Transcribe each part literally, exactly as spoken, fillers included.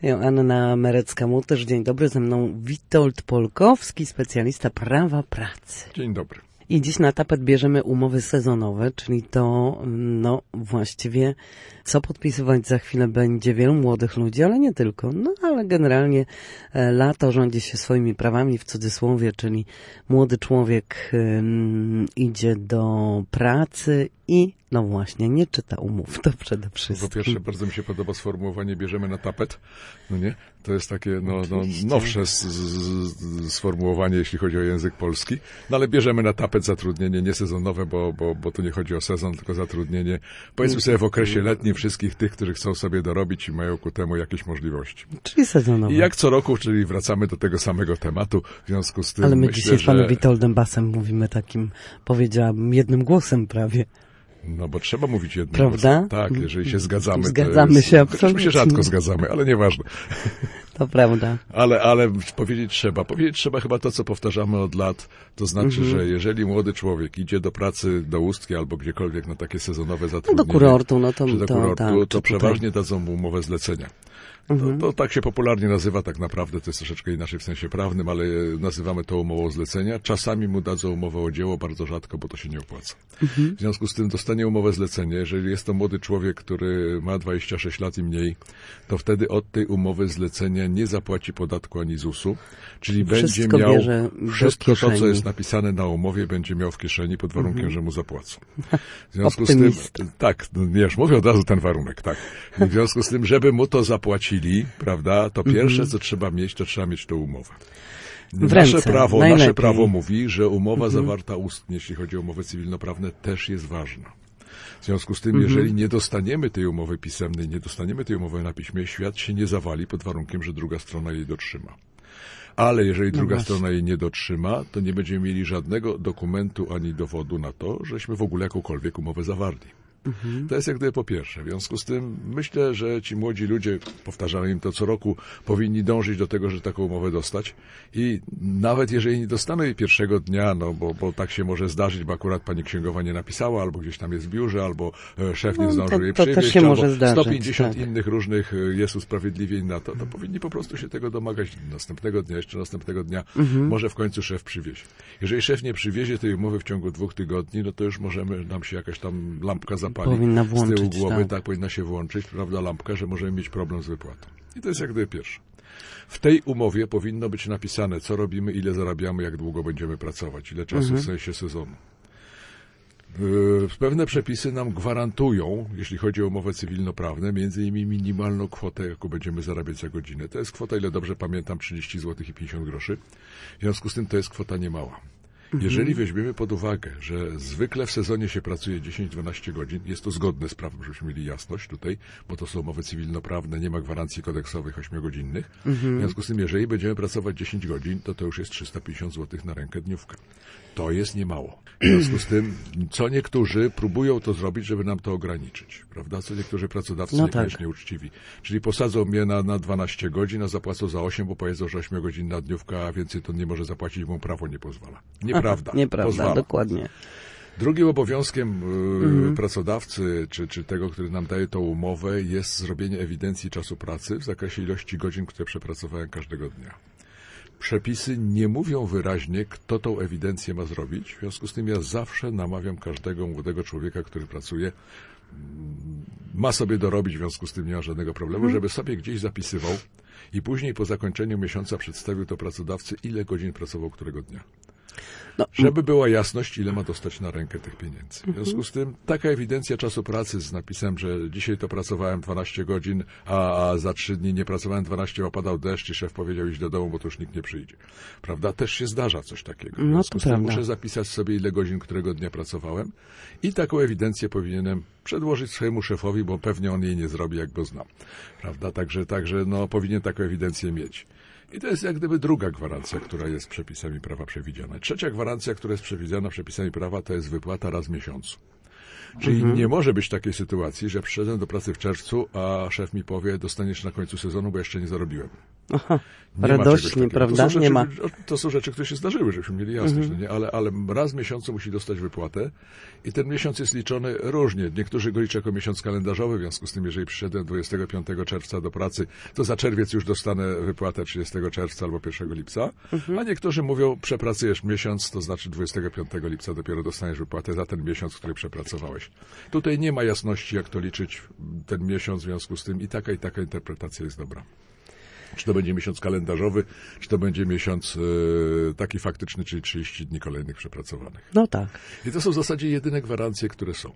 Joanna Merecka-Mutysz, dzień dobry. Ze mną Witold Polkowski, specjalista prawa pracy. Dzień dobry. I dziś na tapet bierzemy umowy sezonowe, czyli to, no właściwie, co podpisywać za chwilę będzie wielu młodych ludzi, ale nie tylko. No ale generalnie e, lato rządzi się swoimi prawami, w cudzysłowie, czyli młody człowiek e, idzie do pracy i no właśnie, nie czyta umów, to przede wszystkim. Po pierwsze, bardzo mi się podoba sformułowanie bierzemy na tapet, no nie? To jest takie no, no, nowsze z, z, sformułowanie, jeśli chodzi o język polski, no ale bierzemy na tapet zatrudnienie niesezonowe, bo, bo, bo tu nie chodzi o sezon, tylko zatrudnienie, powiedzmy sobie w okresie letnim wszystkich tych, których chcą sobie dorobić i mają ku temu jakieś możliwości. Czyli sezonowe. I jak co roku, czyli wracamy do tego samego tematu, w związku z tym ale my myślę, dzisiaj z panem że... Witoldem Basem mówimy takim, powiedziałabym, jednym głosem prawie. No bo trzeba mówić jednym Prawda? głosem. Tak, jeżeli się zgadzamy. Zgadzamy to jest, się absolutnie. My się rzadko zgadzamy, ale nieważne. To prawda. Ale, ale powiedzieć trzeba. Powiedzieć trzeba chyba to, co powtarzamy od lat. To znaczy, mhm. że jeżeli młody człowiek idzie do pracy do Ustki albo gdziekolwiek na takie sezonowe zatrudnienie. No do kurortu, no to, czy do to, kurortu, tak, to czy przeważnie tutaj. dadzą mu umowę zlecenia. Mhm. To, to tak się popularnie nazywa tak naprawdę, to jest troszeczkę inaczej w sensie prawnym, ale nazywamy to umową zlecenia. Czasami mu dadzą umowę o dzieło, bardzo rzadko, bo to się nie opłaca. Mhm. W związku z tym dostanie umowę zlecenia. Jeżeli jest to młody człowiek, który ma dwadzieścia sześć lat i mniej, to wtedy od tej umowy zlecenia nie zapłaci podatku ani zusu, czyli wszystko będzie miał bierze wszystko to, co kieszeni. jest napisane na umowie, będzie miał w kieszeni pod warunkiem, mhm. że mu zapłacą. W związku Optymist. z tym, tak, ja już mówię od razu ten warunek, tak. W związku z tym, żeby mu to zapłacili, prawda, to pierwsze, co trzeba mieć, to trzeba mieć tę umowę. W nasze ręce, prawo, najlepiej. nasze prawo mówi, że umowa Mhm. zawarta ustnie, jeśli chodzi o umowy cywilnoprawne, też jest ważna. W związku z tym, Mhm. jeżeli nie dostaniemy tej umowy pisemnej, nie dostaniemy tej umowy na piśmie, świat się nie zawali pod warunkiem, że druga strona jej dotrzyma. Ale jeżeli no druga właśnie. strona jej nie dotrzyma, to nie będziemy mieli żadnego dokumentu ani dowodu na to, żeśmy w ogóle jakąkolwiek umowę zawarli. Mhm. To jest jak gdyby po pierwsze. W związku z tym myślę, że ci młodzi ludzie, powtarzamy im to co roku, powinni dążyć do tego, żeby taką umowę dostać. I nawet jeżeli nie dostaną jej pierwszego dnia, no bo, bo tak się może zdarzyć, bo akurat pani księgowa nie napisała, albo gdzieś tam jest w biurze, albo e, szef nie No, zdążył to, jej to przywieźć, też się albo może zdarzyć, sto pięćdziesiąt tak. innych różnych e, jest usprawiedliwień na to, to powinni po prostu się tego domagać następnego dnia, jeszcze następnego dnia. Mhm. Może w końcu szef przywiezie. Jeżeli szef nie przywiezie tej umowy w ciągu dwóch tygodni, no to już możemy, nam się jakaś tam lampka zapali. Powinna Z tyłu głowy, tak. tak, powinna się włączyć, prawda, lampka, że możemy mieć problem z wypłatą. I to jest jak gdyby pierwsze. W tej umowie powinno być napisane, co robimy, ile zarabiamy, jak długo będziemy pracować, ile czasu mhm. w sensie sezonu. Yy, pewne przepisy nam gwarantują, jeśli chodzi o umowę cywilnoprawne, między innymi minimalną kwotę, jaką będziemy zarabiać za godzinę. To jest kwota, ile dobrze pamiętam, trzydzieści złotych i pięćdziesiąt groszy. W związku z tym to jest kwota niemała. Jeżeli weźmiemy pod uwagę, że zwykle w sezonie się pracuje dziesięć do dwunastu godzin, jest to zgodne z prawem, żebyśmy mieli jasność tutaj, bo to są umowy cywilnoprawne, nie ma gwarancji kodeksowych ośmiogodzinnych. Mhm. W związku z tym, jeżeli będziemy pracować dziesięć godzin, to to już jest trzysta pięćdziesiąt złotych na rękę dniówkę. To jest niemało. W związku z tym, co niektórzy próbują to zrobić, żeby nam to ograniczyć, prawda? Co niektórzy pracodawcy no niekoniecznie tak. uczciwi. Czyli posadzą mnie na, na dwanaście godzin, a zapłacą za osiem, bo powiedzą, że ośmiogodzinna dniówka, a więcej to nie może zapłacić, bo mu prawo nie pozwala. Nieprawda. Aha, nieprawda, pozwala. Dokładnie. Drugim obowiązkiem y, mhm. pracodawcy, czy, czy tego, który nam daje tą umowę, jest zrobienie ewidencji czasu pracy w zakresie ilości godzin, które przepracowałem każdego dnia. Przepisy nie mówią wyraźnie, kto tą ewidencję ma zrobić. W związku z tym ja zawsze namawiam każdego młodego człowieka, który pracuje, ma sobie dorobić, w związku z tym nie ma żadnego problemu, mhm. żeby sobie gdzieś zapisywał i później po zakończeniu miesiąca przedstawił to pracodawcy, ile godzin pracował którego dnia. No. Żeby była jasność, ile ma dostać na rękę tych pieniędzy. W związku z tym taka ewidencja czasu pracy z napisem, że dzisiaj to pracowałem dwanaście godzin, a, a za trzy dni nie pracowałem dwanaście, bo padał deszcz i szef powiedział iść do domu, bo to już nikt nie przyjdzie. Prawda? Też się zdarza coś takiego. W związku no z tym prawda. muszę zapisać sobie, ile godzin którego dnia pracowałem i taką ewidencję powinienem przedłożyć swojemu szefowi, bo pewnie on jej nie zrobi, jak go znam. Prawda? Także, także no, powinien taką ewidencję mieć. I to jest jak gdyby druga gwarancja, która jest przepisami prawa przewidziana. Trzecia gwarancja, która jest przewidziana przepisami prawa, to jest wypłata raz w miesiącu. Czyli mhm. nie może być takiej sytuacji, że przyszedłem do pracy w czerwcu, a szef mi powie, dostaniesz na końcu sezonu, bo jeszcze nie zarobiłem. Aha, nie radośnie, prawda? To są, rzeczy, nie ma. to są rzeczy, które się zdarzyły, żebyśmy mieli jasność, mm-hmm. no nie? Ale, ale raz w miesiącu musi dostać wypłatę i ten miesiąc jest liczony różnie. Niektórzy go liczą jako miesiąc kalendarzowy, w związku z tym, jeżeli przyszedłem dwudziestego piątego czerwca do pracy, to za czerwiec już dostanę wypłatę trzydziestego czerwca albo pierwszego lipca, mm-hmm. a niektórzy mówią, przepracujesz miesiąc, to znaczy dwudziestego piątego lipca dopiero dostaniesz wypłatę za ten miesiąc, który przepracowałeś. Tutaj nie ma jasności, jak to liczyć ten miesiąc, w związku z tym i taka i taka interpretacja jest dobra. Czy to będzie miesiąc kalendarzowy, czy to będzie miesiąc e, taki faktyczny, czyli trzydzieści dni kolejnych przepracowanych. No tak. I to są w zasadzie jedyne gwarancje, które są.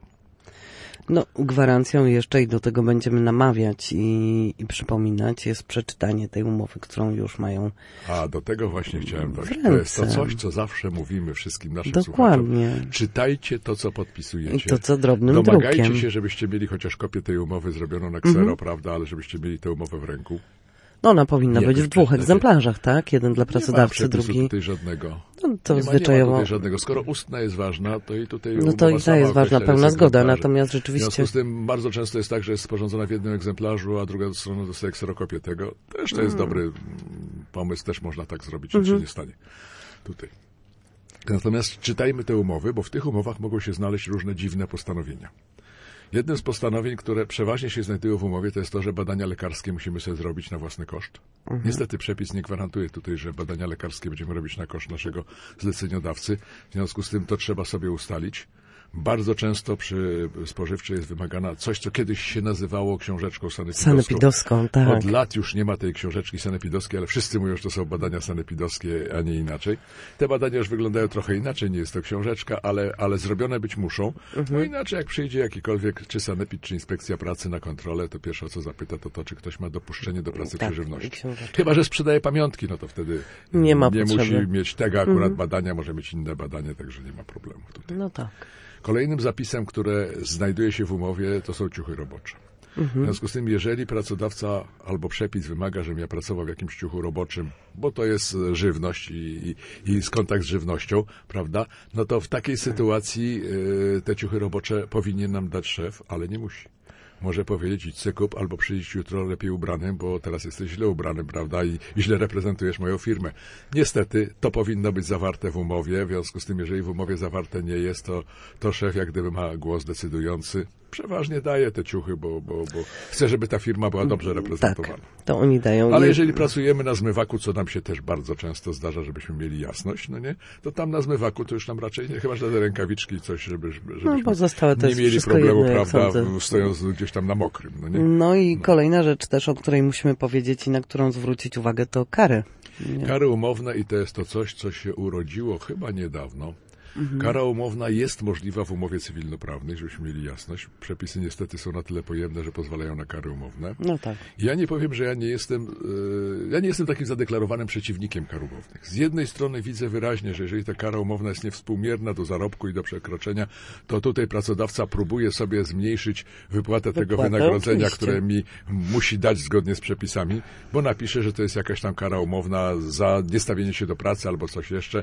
No, gwarancją jeszcze i do tego będziemy namawiać i, i przypominać jest przeczytanie tej umowy, którą już mają. A do tego właśnie chciałem dojść. To jest to coś, co zawsze mówimy wszystkim naszym Dokładnie. słuchaczom. Czytajcie to, co podpisujecie. I to, co drobnym Domagajcie drukiem. się, żebyście mieli chociaż kopię tej umowy zrobioną na ksero, mm-hmm. prawda, ale żebyście mieli tę umowę w ręku. No ona powinna Nie, być w dwóch egzemplarzach, tak? Jeden dla pracodawcy, nie ma drugi. tutaj żadnego. No to nie ma, zwyczajowo. Nie ma tutaj żadnego. Skoro ustna jest ważna, to i tutaj No to i ta jest ważna, pełna zgoda, natomiast rzeczywiście. W związku z tym bardzo często jest tak, że jest sporządzona w jednym egzemplarzu, a druga strona dostaje kserokopię tego. Też to jest hmm. dobry pomysł, też można tak zrobić, nic mm-hmm. się nie stanie. Tutaj. Natomiast czytajmy te umowy, bo w tych umowach mogą się znaleźć różne dziwne postanowienia. Jednym z postanowień, które przeważnie się znajdują w umowie, to jest to, że badania lekarskie musimy sobie zrobić na własny koszt. Mhm. Niestety przepis nie gwarantuje tutaj, że badania lekarskie będziemy robić na koszt naszego zleceniodawcy. W związku z tym to trzeba sobie ustalić. Bardzo często przy spożywczej jest wymagana coś, co kiedyś się nazywało książeczką sanepidowską. Sanepidowską, tak. Od lat już nie ma tej książeczki sanepidowskiej, ale wszyscy mówią, że to są badania sanepidowskie, a nie inaczej. Te badania już wyglądają trochę inaczej, nie jest to książeczka, ale, ale zrobione być muszą. Mhm. Bo inaczej jak przyjdzie jakikolwiek, czy sanepid, czy inspekcja pracy na kontrolę, to pierwsze, co zapyta, to to, czy ktoś ma dopuszczenie do pracy tak, przy żywności. Chyba że sprzedaje pamiątki, no to wtedy nie, ma nie musi mieć tego akurat mhm. badania, może mieć inne badanie, także nie ma problemu tutaj. No tak. Kolejnym zapisem, które znajduje się w umowie, to są ciuchy robocze. Mhm. W związku z tym, jeżeli pracodawca albo przepis wymaga, żebym ja pracował w jakimś ciuchu roboczym, bo to jest żywność i, i, i jest kontakt z żywnością, prawda, no to w takiej sytuacji y, te ciuchy robocze powinien nam dać szef, ale nie musi. Może powiedzieć, idź se kup, albo przyjść jutro lepiej ubranym, bo teraz jesteś źle ubranym, prawda, i, i źle reprezentujesz moją firmę. Niestety, to powinno być zawarte w umowie, w związku z tym, jeżeli w umowie zawarte nie jest, to, to szef jak gdyby ma głos decydujący. Przeważnie daje te ciuchy, bo, bo, bo chce, żeby ta firma była dobrze reprezentowana. Tak, to oni dają. Ale jeżeli pracujemy na zmywaku, co nam się też bardzo często zdarza, żebyśmy mieli jasność, no nie, to tam na zmywaku to już nam raczej nie, chyba że te rękawiczki, coś, żeby, żebyśmy no, pozostałe to nie mieli problemu, jedno, prawda, stojąc gdzieś tam na mokrym. No, nie? no i no. kolejna rzecz też, o której musimy powiedzieć i na którą zwrócić uwagę, to kary. Nie? Kary umowne i to jest to coś, co się urodziło chyba niedawno. Mhm. Kara umowna jest możliwa w umowie cywilnoprawnej, żebyśmy mieli jasność. Przepisy niestety są na tyle pojemne, że pozwalają na kary umowne. No tak. Ja nie powiem, że ja nie jestem, yy, ja nie jestem takim zadeklarowanym przeciwnikiem kar umownych. Z jednej strony widzę wyraźnie, że jeżeli ta kara umowna jest niewspółmierna do zarobku i do przekroczenia, to tutaj pracodawca próbuje sobie zmniejszyć wypłatę tego Wypłatę, wynagrodzenia, oczywiście. które mi musi dać zgodnie z przepisami, bo napisze, że to jest jakaś tam kara umowna za niestawienie się do pracy albo coś jeszcze.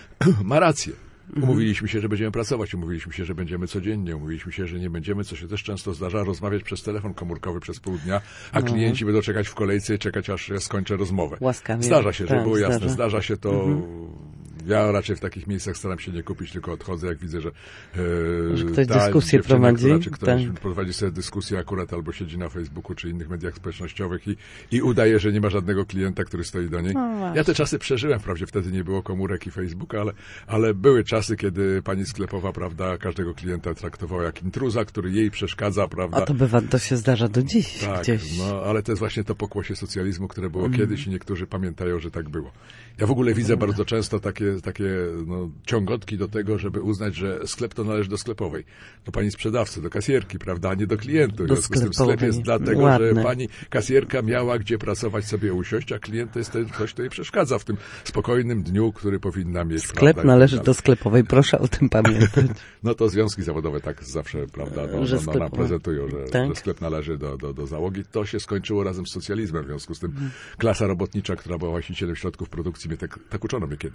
Ma rację. Umówiliśmy się, że będziemy pracować, umówiliśmy się, że będziemy codziennie, umówiliśmy się, że nie będziemy, co się też często zdarza, rozmawiać przez telefon komórkowy przez pół dnia, a no. klienci będą czekać w kolejce i czekać, aż ja skończę rozmowę. Łaskawie. Zdarza się, żeby tak, było jasne, zdarza, zdarza się to... Mhm. Ja raczej w takich miejscach staram się nie kupić, tylko odchodzę, jak widzę, że, e, że ktoś ta dyskusję prowadzi. Która, czy ktoś tak. prowadzi sobie dyskusję akurat albo siedzi na Facebooku czy innych mediach społecznościowych i, i udaje, że nie ma żadnego klienta, który stoi do niej. No ja te czasy przeżyłem, wprawdzie wtedy nie było komórek i Facebooka, ale, ale były czasy, kiedy pani sklepowa, prawda, każdego klienta traktowała jak intruza, który jej przeszkadza, prawda. A to bywa, to się zdarza do dziś tak, gdzieś. no, ale to jest właśnie to pokłosie socjalizmu, które było Mm. kiedyś i niektórzy pamiętają, że tak było. Ja w ogóle widzę bardzo często takie, takie no, ciągotki do tego, żeby uznać, że sklep to należy do sklepowej. Do pani sprzedawcy, do kasjerki, prawda, a nie do klientu. W związku z tym sklep jest dlatego, ładne. że pani kasjerka miała gdzie pracować, sobie usiąść, a klient to jest ten ktoś, kto jej przeszkadza w tym spokojnym dniu, który powinna mieć. Sklep prawda, należy do sklepowej, proszę o tym pamiętać. No to związki zawodowe tak zawsze, prawda, no, że no, sklep... no, nam prezentują, że, tak? że sklep należy do, do, do załogi. To się skończyło razem z socjalizmem, w związku z tym klasa robotnicza, która była właścicielem środków produkcji, mnie tak, tak uczono mnie kiedyś, że było jasne.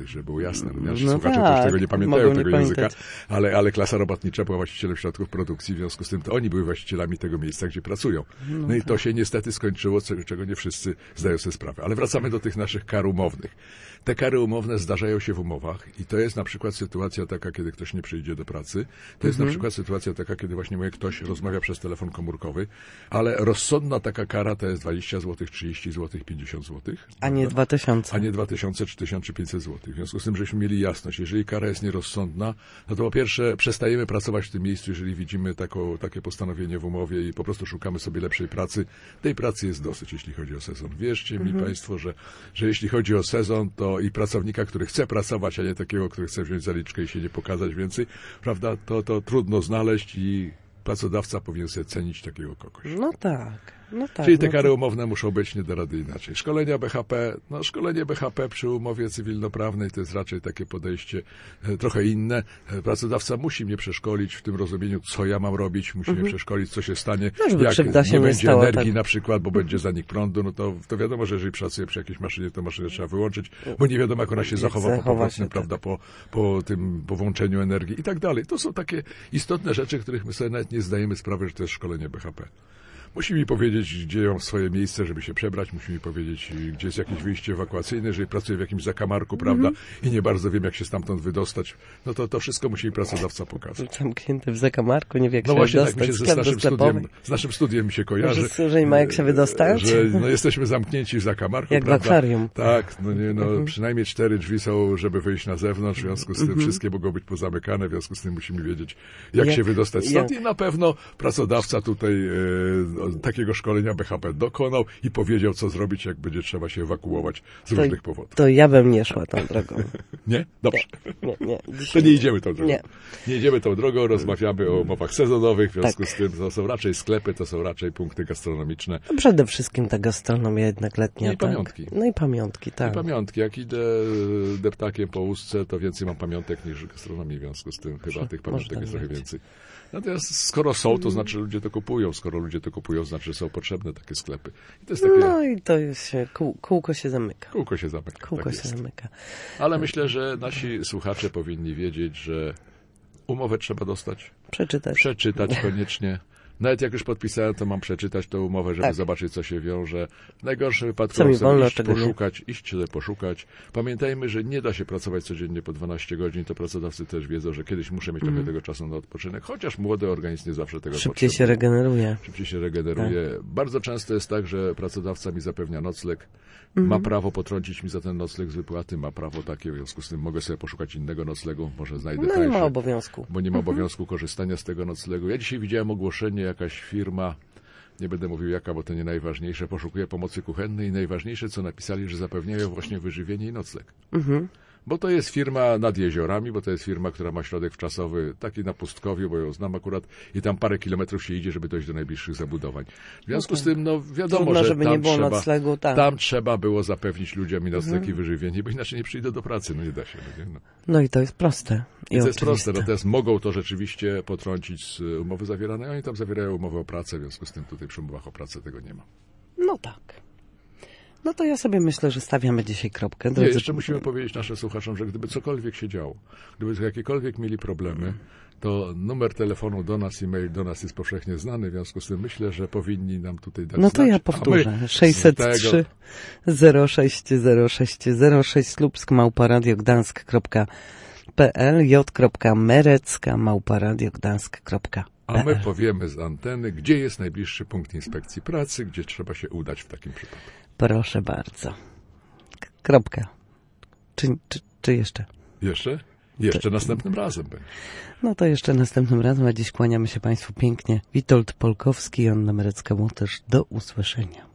jasne. Nasi No słuchacze tak, też tego nie pamiętają, mogą tego nie języka, pamiętać. ale, ale klasa robotnicza była właścicielem środków produkcji, w związku z tym to oni byli właścicielami tego miejsca, gdzie pracują. No, no i to się niestety skończyło, czego nie wszyscy zdają sobie sprawę. Ale wracamy do tych naszych kar umownych. Te kary umowne zdarzają się w umowach i to jest na przykład sytuacja taka, kiedy ktoś nie przyjdzie do pracy. To jest mhm. na przykład sytuacja taka, kiedy właśnie mówię, ktoś rozmawia przez telefon komórkowy, ale rozsądna taka kara to jest dwadzieścia złotych, trzydzieści złotych, pięćdziesiąt złotych. A nie dwa tysiące. A nie dwa tysiące, czy tysiąc, czy pięćset złotych. W związku z tym, żeśmy mieli jasność, jeżeli kara jest nierozsądna, no to po pierwsze przestajemy pracować w tym miejscu, jeżeli widzimy taką, takie postanowienie w umowie i po prostu szukamy sobie lepszej pracy. Tej pracy jest dosyć, jeśli chodzi o sezon. Wierzcie mi mhm. Państwo, że, że jeśli chodzi o sezon, to i pracownika, który chce pracować, a nie takiego, który chce wziąć zaliczkę i się nie pokazać więcej, prawda, to, to trudno znaleźć i pracodawca powinien sobie cenić takiego kogoś. No tak. No tak, Czyli te no kary to... umowne muszą być nie da rady inaczej. Szkolenia B H P, no szkolenie B H P przy umowie cywilnoprawnej to jest raczej takie podejście e, trochę inne. E, pracodawca musi mnie przeszkolić w tym rozumieniu, co ja mam robić, musi mm-hmm. mnie przeszkolić, co się stanie, no, jak się nie nie będzie stało, energii tak. na przykład, bo będzie zanik prądu, no to, to wiadomo, że jeżeli pracuję przy jakiejś maszynie, to maszynę trzeba wyłączyć, bo nie wiadomo, jak ona się zachowa, zachowa po powrotem, prawda, tak. po, po tym, po włączeniu energii i tak dalej. To są takie istotne rzeczy, których my sobie nawet nie zdajemy sprawy, że to jest szkolenie B H P. Musi mi powiedzieć, gdzie ją swoje miejsce, żeby się przebrać. Musi mi powiedzieć, gdzie jest jakieś wyjście ewakuacyjne. Jeżeli pracuję w jakimś zakamarku, mm-hmm. prawda, i nie bardzo wiem, jak się stamtąd wydostać, no to to wszystko musi mi pracodawca pokazać. Zamknięty w zakamarku, nie wie, jak no się właśnie, wydostać. Tak mi się z naszym, studiem, z naszym studiem mi się kojarzy. Że, że nie ma jak się wydostać? Że no, jesteśmy zamknięci w zakamarku, jak prawda? w akwarium. Tak, no, nie, no mm-hmm. przynajmniej cztery drzwi są, żeby wyjść na zewnątrz, w związku z tym mm-hmm. wszystkie mogą być pozamykane, w związku z tym musimy wiedzieć, jak, jak się wydostać stąd. Jak? I na pewno pracodawca tutaj e, takiego szkolenia B H P dokonał i powiedział, co zrobić, jak będzie trzeba się ewakuować z to, różnych powodów. To ja bym nie szła tą drogą. Nie? Dobrze. Nie, nie, nie. To nie idziemy tą drogą. Nie. nie idziemy tą drogą, rozmawiamy o umowach sezonowych, w związku tak. z tym to są raczej sklepy, to są raczej punkty gastronomiczne. No przede wszystkim ta gastronomia jednak letnia. No i tak. pamiątki. No i pamiątki, tak. I pamiątki. Jak idę deptakiem po Ustce, to więcej mam pamiątek niż gastronomii, w związku z tym chyba tych pamiątek jest trochę więcej. Natomiast skoro są, to znaczy ludzie to kupują. Skoro ludzie to kupują, znaczy że są potrzebne takie sklepy. I to jest takie... No i to jest się, kół, kółko się zamyka. Kółko się zamyka. Kółko tak się jest. zamyka. Ale myślę, że nasi słuchacze powinni wiedzieć, że umowę trzeba dostać. Przeczytać. Przeczytać koniecznie. Nawet jak już podpisałem, to mam przeczytać tę umowę, żeby tak. zobaczyć, co się wiąże. W najgorszym wypadku co mi sobie wolno, iść poszukać, nie? iść sobie poszukać. Pamiętajmy, że nie da się pracować codziennie po dwanaście godzin, to pracodawcy też wiedzą, że kiedyś muszę mieć mm. trochę tego czasu na odpoczynek, chociaż młody organizm nie zawsze tego Szybciej potrzebuje. się regeneruje. Szybciej się regeneruje. Tak. Bardzo często jest tak, że pracodawca mi zapewnia nocleg, mm. ma prawo potrącić mi za ten nocleg z wypłaty, ma prawo takie, w związku z tym mogę sobie poszukać innego noclegu, może znajdę No tańsze, nie ma obowiązku. Bo nie ma obowiązku korzystania z tego noclegu. Ja dzisiaj widziałem ogłoszenie, jakaś firma, nie będę mówił jaka, bo to nie najważniejsze, poszukuje pomocy kuchennej i najważniejsze, co napisali, że zapewniają właśnie wyżywienie i nocleg. Mhm. Bo to jest firma nad jeziorami, bo to jest firma, która ma środek wczasowy taki na Pustkowiu, bo ją znam akurat i tam parę kilometrów się idzie, żeby dojść do najbliższych zabudowań. W związku okay. z tym, no wiadomo, Trudno, że żeby tam, nie było trzeba, noclegu, tak. tam trzeba było zapewnić ludziom i nocleg mhm. i wyżywienie, bo inaczej nie przyjdą do pracy, no nie da się. No, nie? No. no i to jest proste. I, I to jest proste, natomiast mogą to rzeczywiście potrącić z umowy zawieranej, oni tam zawierają umowę o pracę, w związku z tym tutaj przy umowach o pracę tego nie ma. No tak. No to ja sobie myślę, że stawiamy dzisiaj kropkę. Nie, jeszcze musimy powiedzieć naszym słuchaczom, że gdyby cokolwiek się działo, gdyby jakiekolwiek mieli problemy, to numer telefonu do nas, e-mail do nas jest powszechnie znany, w związku z tym myślę, że powinni nam tutaj dać No to znać, ja powtórzę. sześćset trzy zero sześć zero sześć zero sześć Słupsk małpa radio gdańsk kropka p l j.merecka małpa radio gdańsk kropka p l. A my powiemy z anteny, gdzie jest najbliższy punkt inspekcji pracy, gdzie trzeba się udać w takim przypadku. Proszę bardzo. Kropka. Czy, czy, czy jeszcze? Jeszcze? Jeszcze to... następnym razem będzie. No to jeszcze następnym razem, a dziś kłaniamy się Państwu pięknie. Witold Polkowski i Anna Merecka-Łotysz. Do usłyszenia.